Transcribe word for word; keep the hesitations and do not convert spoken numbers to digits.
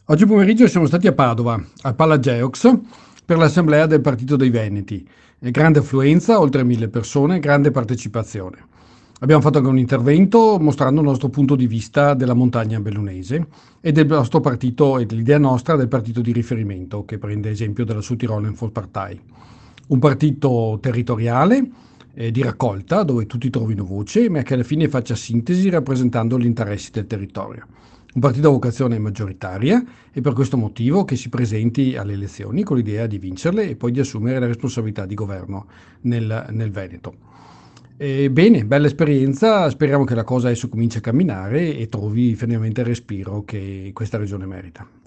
Oggi pomeriggio siamo stati a Padova, al Palageox, per l'assemblea del Partito dei Veneti. E grande affluenza, oltre mille persone, grande partecipazione. Abbiamo fatto anche un intervento mostrando il nostro punto di vista della montagna bellunese e del nostro partito e dell'idea nostra del partito di riferimento, che prende esempio dalla Südtiroler Volkspartei. Un partito territoriale, eh, di raccolta, dove tutti trovino voce, ma che alla fine faccia sintesi rappresentando gli interessi del territorio. Un partito a vocazione maggioritaria e per questo motivo che si presenti alle elezioni con l'idea di vincerle e poi di assumere la responsabilità di governo nel, nel Veneto. E bene, bella esperienza, speriamo che la cosa adesso cominci a camminare e trovi finalmente il respiro che questa regione merita.